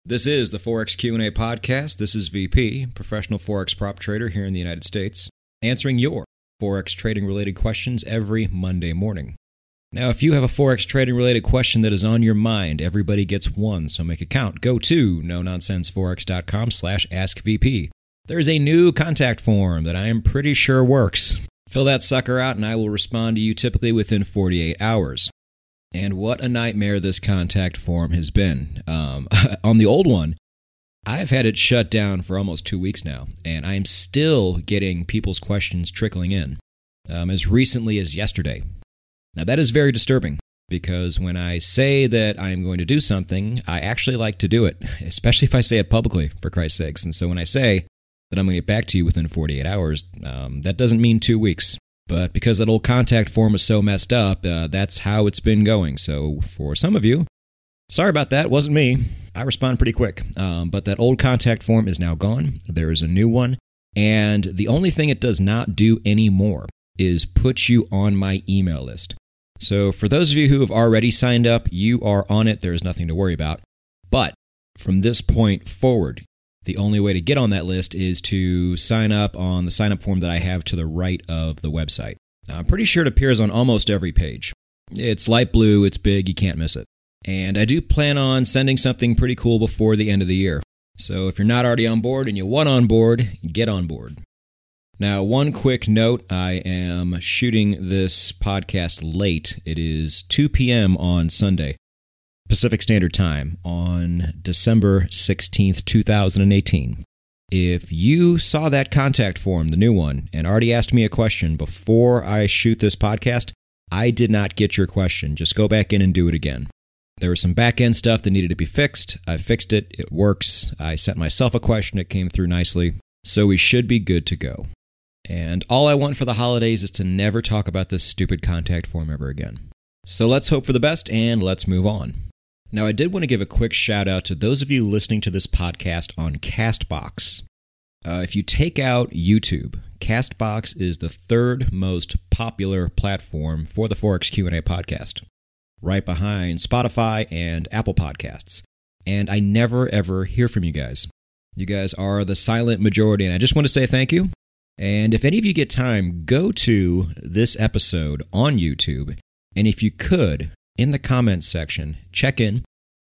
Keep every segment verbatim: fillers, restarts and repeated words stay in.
This is the Forex Q and A podcast. This is V P, professional Forex prop trader here in the United States, answering your Forex trading-related questions every Monday morning. Now, if you have a Forex trading-related question that is on your mind, everybody gets one, so make it count. Go to no-nonsense-forex.com slash askvp. There's a new contact form that I am pretty sure works. Fill that sucker out and I will respond to you typically within forty-eight hours. And what a nightmare this contact form has been. Um, on the old one, I've had it shut down for almost two weeks now, and I'm still getting people's questions trickling in, um, as recently as yesterday. Now, that is very disturbing, because when I say that I'm going to do something, I actually like to do it, especially if I say it publicly, for Christ's sakes. And so when I say that I'm going to get back to you within forty-eight hours, um, that doesn't mean two weeks. But because that old contact form is so messed up, uh, that's how it's been going. So for some of you, sorry about that. It wasn't me. I respond pretty quick. Um, but that old contact form is now gone. There is a new one. And the only thing it does not do anymore is put you on my email list. So for those of you who have already signed up, you are on it. There is nothing to worry about. But from this point forward, the only way to get on that list is to sign up on the sign-up form that I have to the right of the website. Now, I'm pretty sure it appears on almost every page. It's light blue, it's big, you can't miss it. And I do plan on sending something pretty cool before the end of the year. So if you're not already on board and you want on board, get on board. Now, one quick note, I am shooting this podcast late. It is two p.m. on Sunday, Pacific Standard Time, on December sixteenth, two thousand eighteen. If you saw that contact form, the new one, and already asked me a question before I shoot this podcast, I did not get your question. Just go back in and do it again. There was some back-end stuff that needed to be fixed. I fixed it. It works. I sent myself a question. It came through nicely. So we should be good to go. And all I want for the holidays is to never talk about this stupid contact form ever again. So let's hope for the best and let's move on. Now, I did want to give a quick shout-out to those of you listening to this podcast on CastBox. Uh, if you take out YouTube, CastBox is the third most popular platform for the Forex Q and A podcast, right behind Spotify and Apple Podcasts. And I never, ever hear from you guys. You guys are the silent majority, and I just want to say thank you. And if any of you get time, go to this episode on YouTube, and if you could, in the comments section, check in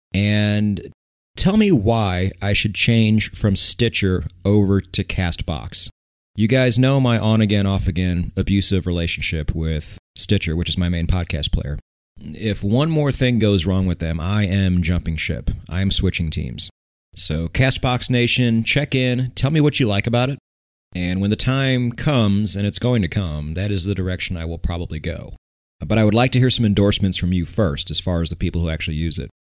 and tell me why I should change from Stitcher over to CastBox. You guys know my on-again, off-again abusive relationship with Stitcher, which is my main podcast player. If one more thing goes wrong with them, I am jumping ship. I am switching teams. So CastBox Nation, check in, tell me what you like about it, and when the time comes, and it's going to come, that is the direction I will probably go. But I would like to hear some endorsements from you first, as far as the people who actually use it.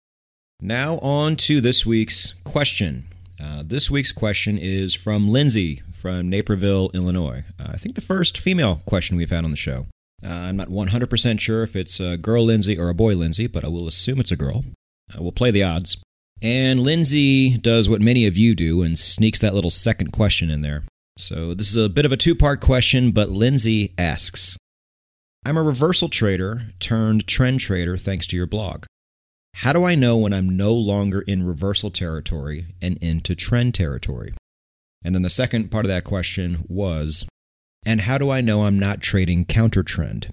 Now on to this week's question. Uh, this week's question is from Lindsay from Naperville, Illinois. Uh, I think the first female question we've had on the show. Uh, I'm not one hundred percent sure if it's a girl Lindsay or a boy Lindsay, but I will assume it's a girl. Uh, we'll play the odds. And Lindsay does what many of you do and sneaks that little second question in there. So this is a bit of a two-part question, but Lindsay asks, I'm a reversal trader turned trend trader thanks to your blog. How do I know when I'm no longer in reversal territory and into trend territory? And then the second part of that question was, and how do I know I'm not trading counter trend?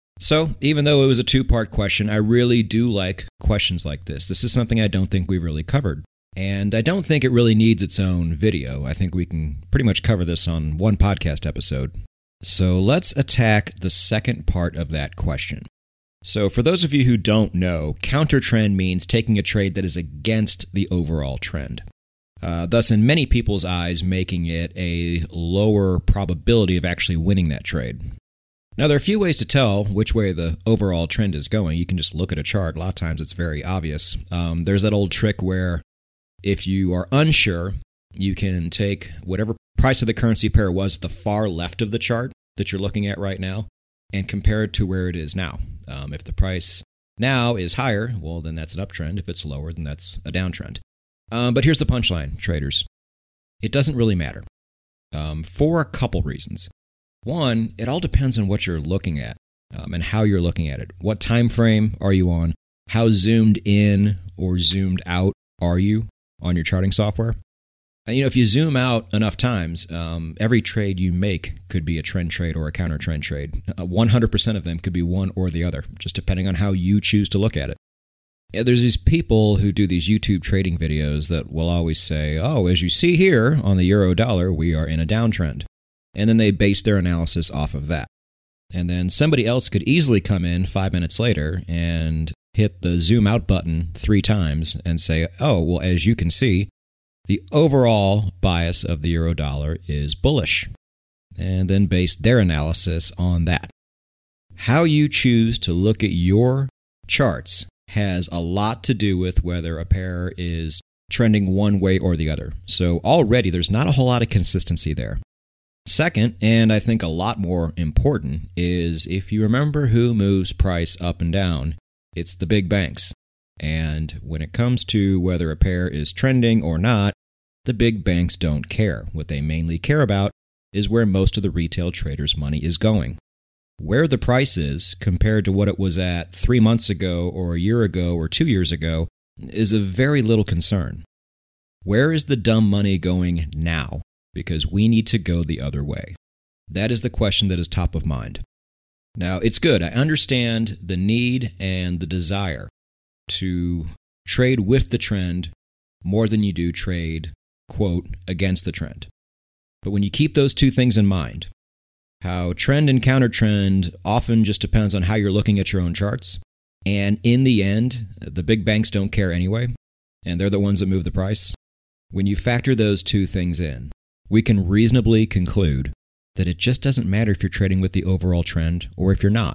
So even though it was a two-part question, I really do like questions like this. This is something I don't think we've really covered. And I don't think it really needs its own video. I think we can pretty much cover this on one podcast episode. So let's attack the second part of that question. So for those of you who don't know, counter trend means taking a trade that is against the overall trend. Uh, thus, in many people's eyes, making it a lower probability of actually winning that trade. Now, there are a few ways to tell which way the overall trend is going. You can just look at a chart. A lot of times it's very obvious. Um, there's that old trick where if you are unsure, you can take whatever price of the currency pair was at the far left of the chart that you're looking at right now and compare it to where it is now. Um, if the price now is higher, well, then that's an uptrend. If it's lower, then that's a downtrend. Um, but here's the punchline, traders. It doesn't really matter um, for a couple reasons. One, it all depends on what you're looking at um, and how you're looking at it. What time frame are you on? How zoomed in or zoomed out are you? on your charting software. And, you know, if you zoom out enough times, um, every trade you make could be a trend trade or a counter trend trade. Uh, one hundred percent of them could be one or the other, just depending on how you choose to look at it. Yeah, there's these people who do these YouTube trading videos that will always say, oh, as you see here on the euro dollar, we are in a downtrend. And then they base their analysis off of that. And then somebody else could easily come in five minutes later and hit the zoom out button three times and say, oh, well, as you can see, the overall bias of the euro dollar is bullish. And then base their analysis on that. How you choose to look at your charts has a lot to do with whether a pair is trending one way or the other. So already there's not a whole lot of consistency there. Second, and I think a lot more important, is if you remember who moves price up and down, it's the big banks. And when it comes to whether a pair is trending or not, the big banks don't care. What they mainly care about is where most of the retail traders' money is going. Where the price is compared to what it was at three months ago or a year ago or two years ago is of very little concern. Where is the dumb money going now? Because we need to go the other way. That is the question that is top of mind. Now, it's good. I understand the need and the desire to trade with the trend more than you do trade, quote, against the trend. But when you keep those two things in mind, how trend and counter trend often just depends on how you're looking at your own charts. And in the end, the big banks don't care anyway, and they're the ones that move the price. When you factor those two things in, we can reasonably conclude that it just doesn't matter if you're trading with the overall trend or if you're not.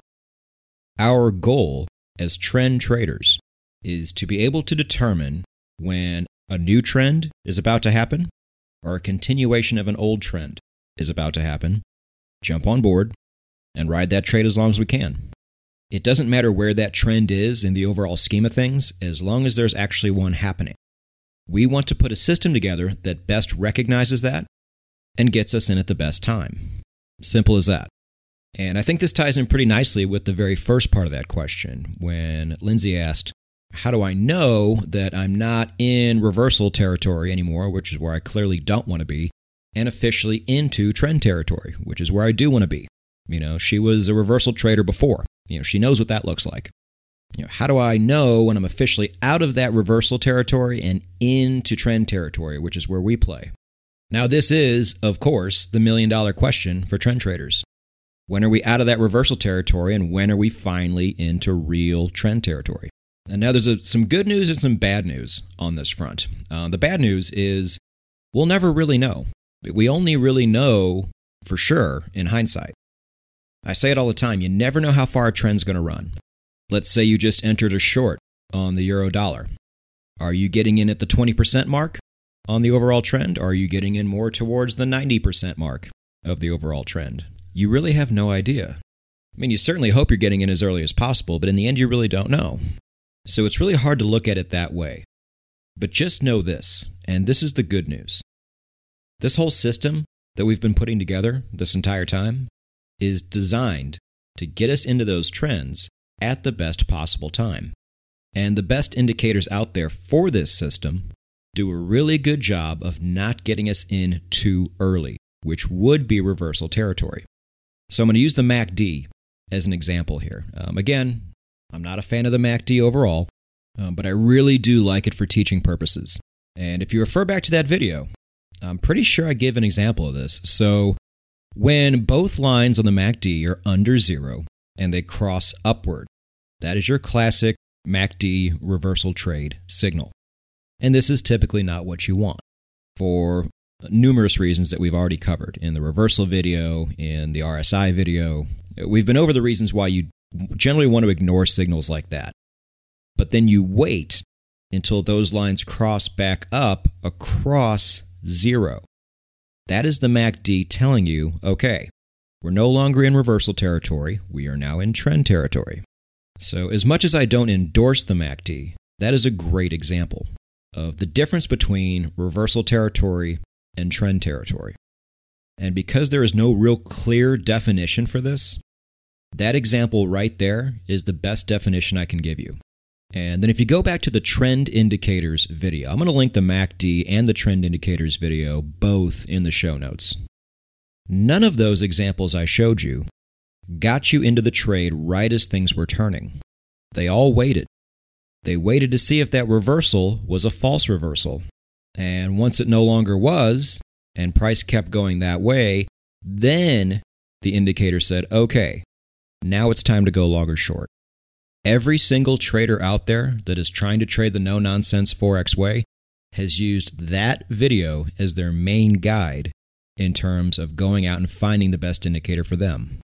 Our goal as trend traders is to be able to determine when a new trend is about to happen or a continuation of an old trend is about to happen, jump on board, and ride that trade as long as we can. It doesn't matter where that trend is in the overall scheme of things, as long as there's actually one happening. We want to put a system together that best recognizes that and gets us in at the best time. Simple as that. And I think this ties in pretty nicely with the very first part of that question, when Lindsay asked, how do I know that I'm not in reversal territory anymore, which is where I clearly don't want to be, and officially into trend territory, which is where I do want to be. You know, she was a reversal trader before. You know, she knows what that looks like. You know, how do I know when I'm officially out of that reversal territory and into trend territory, which is where we play? Now, this is, of course, the million-dollar question for trend traders. When are we out of that reversal territory, and when are we finally into real trend territory? And now there's a, some good news and some bad news on this front. Uh, the bad news is we'll never really know. We only really know for sure in hindsight. I say it all the time, you never know how far a trend's going to run. Let's say you just entered a short on the euro dollar. Are you getting in at the twenty percent mark on the overall trend, or are you getting in more towards the ninety percent mark of the overall trend? You really have no idea. I mean, you certainly hope you're getting in as early as possible, but in the end, you really don't know. So it's really hard to look at it that way. But just know this, and this is the good news. This whole system that we've been putting together this entire time is designed to get us into those trends at the best possible time. And the best indicators out there for this system do a really good job of not getting us in too early, which would be reversal territory. So I'm going to use the M A C D as an example here. Um, again, I'm not a fan of the M A C D overall, um, but I really do like it for teaching purposes. And if you refer back to that video, I'm pretty sure I give an example of this. So when both lines on the M A C D are under zero and they cross upward, that is your classic M A C D reversal trade signal. And this is typically not what you want for numerous reasons that we've already covered in the reversal video, in the R S I video. We've been over the reasons why you generally want to ignore signals like that. But then you wait until those lines cross back up across zero. That is the M A C D telling you, okay, we're no longer in reversal territory, we are now in trend territory. So as much as I don't endorse the M A C D, that is a great example of the difference between reversal territory and trend territory. And because there is no real clear definition for this, that example right there is the best definition I can give you. And then if you go back to the trend indicators video, I'm going to link the M A C D and the trend indicators video both in the show notes. None of those examples I showed you got you into the trade right as things were turning. They all waited. They waited to see if that reversal was a false reversal. And once it no longer was, and price kept going that way, then the indicator said, okay, now it's time to go long or short. Every single trader out there that is trying to trade the no-nonsense Forex way has used that video as their main guide in terms of going out and finding the best indicator for them.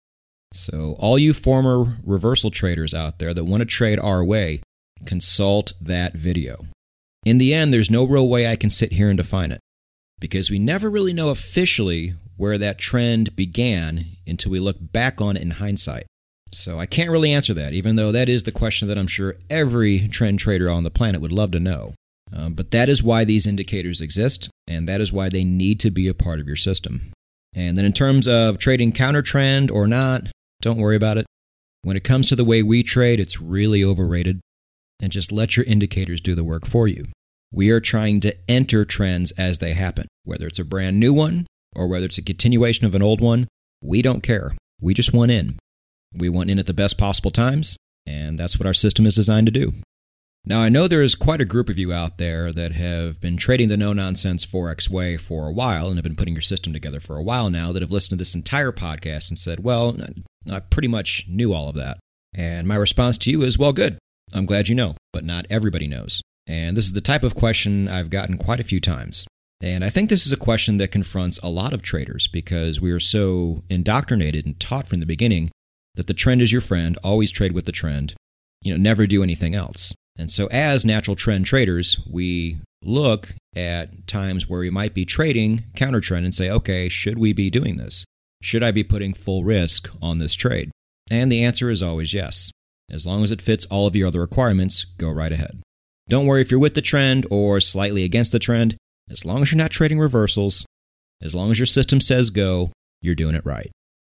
So all you former reversal traders out there that want to trade our way, consult that video. In the end, there's no real way I can sit here and define it, because we never really know officially where that trend began until we look back on it in hindsight. So I can't really answer that, even though that is the question that I'm sure every trend trader on the planet would love to know. Um, but that is why these indicators exist, and that is why they need to be a part of your system. And then in terms of trading counter trend or not, don't worry about it. When it comes to the way we trade, it's really overrated. And just let your indicators do the work for you. We are trying to enter trends as they happen. Whether it's a brand new one or whether it's a continuation of an old one, we don't care. We just want in. We want in at the best possible times, and that's what our system is designed to do. Now, I know there is quite a group of you out there that have been trading the no-nonsense Forex way for a while and have been putting your system together for a while now that have listened to this entire podcast and said, well, I pretty much knew all of that. And my response to you is, well, good. I'm glad you know, but not everybody knows. And this is the type of question I've gotten quite a few times. And I think this is a question that confronts a lot of traders because we are so indoctrinated and taught from the beginning that the trend is your friend, always trade with the trend, you know, never do anything else. And so as natural trend traders, we look at times where we might be trading counter trend and say, okay, should we be doing this? Should I be putting full risk on this trade? And the answer is always yes. As long as it fits all of your other requirements, go right ahead. Don't worry if you're with the trend or slightly against the trend. As long as you're not trading reversals, as long as your system says go, you're doing it right.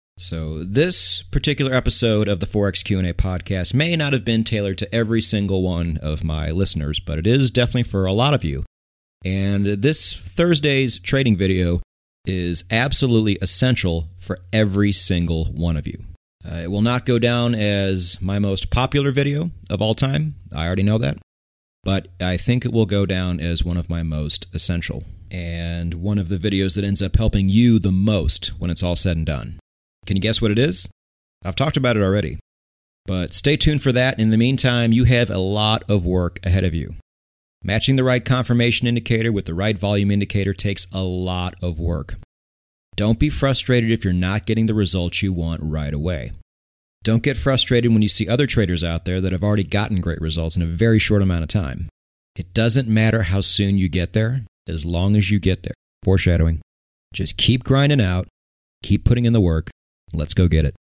So this particular episode of the Forex Q and A podcast may not have been tailored to every single one of my listeners, but it is definitely for a lot of you. And this Thursday's trading video is absolutely essential for every single one of you. Uh, it will not go down as my most popular video of all time. I already know that. But I think it will go down as one of my most essential, and one of the videos that ends up helping you the most when it's all said and done. Can you guess what it is? I've talked about it already. But stay tuned for that. In the meantime, you have a lot of work ahead of you. Matching the right confirmation indicator with the right volume indicator takes a lot of work. Don't be frustrated if you're not getting the results you want right away. Don't get frustrated when you see other traders out there that have already gotten great results in a very short amount of time. It doesn't matter how soon you get there, as long as you get there. Foreshadowing. Just keep grinding out, keep putting in the work. Let's go get it.